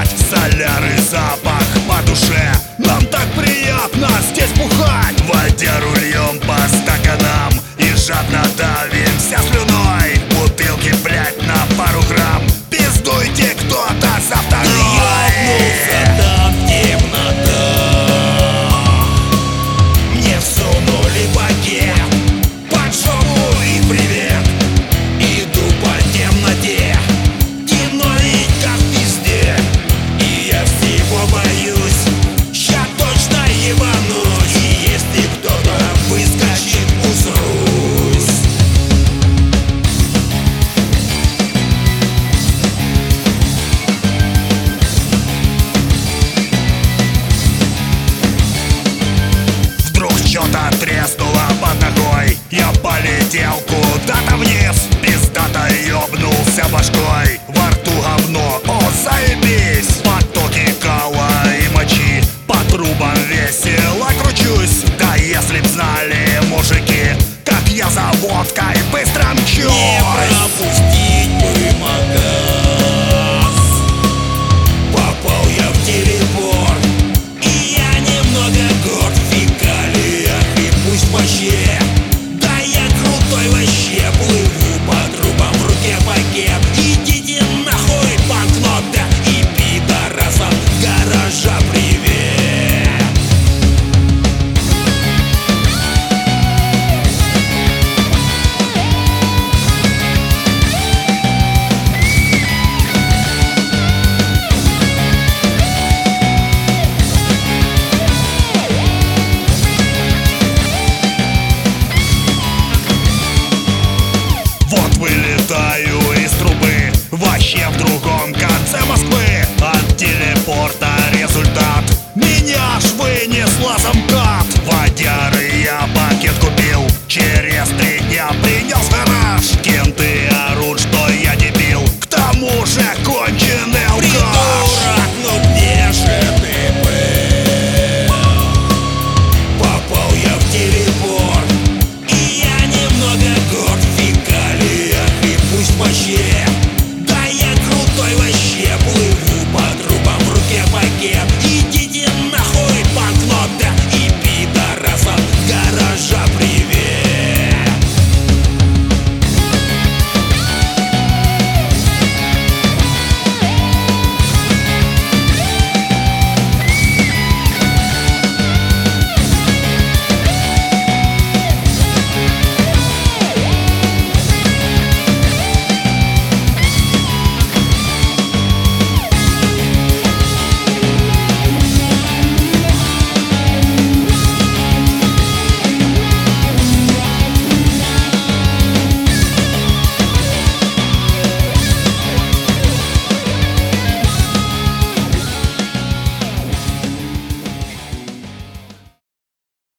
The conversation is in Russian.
кровь, соляры, запах по душе. Нам так приятно здесь бухать. Водя рульем по стаканам и жадно давимся слюной. Бутылки, блять, на пару грамм. Пиздуйте кто-то за второй. Ёбнулся там темнота. Мне всунули пакет под жопу и привет. Иду по темноте, темно ведь как везде. И я всего боюсь, ща точно ебанусь. И если кто-то выскочит, усрусь. Вдруг что-то треснуло под ногой. Я полетел куда-то вниз, пиздато ёбнулся башкой. Во рту говно, о, заебись. Потоки кала и мочи, по трубам весело кручусь. Да если б знали мужики, как я за водкой быстро мчусь. Не пропустить бы магаз. Попал я в телепорт, и я немного горд в фекалиях и пусть мощнее. Да я крутой вообще, плыву по трубам, в руке пакет. Идите нахуй, банкнота и пидорасам гаража привет. Вот вылетаю из трубы, вообще в другом конце Москвы. От телепорта результат меня аж вынесло замкат. Водяры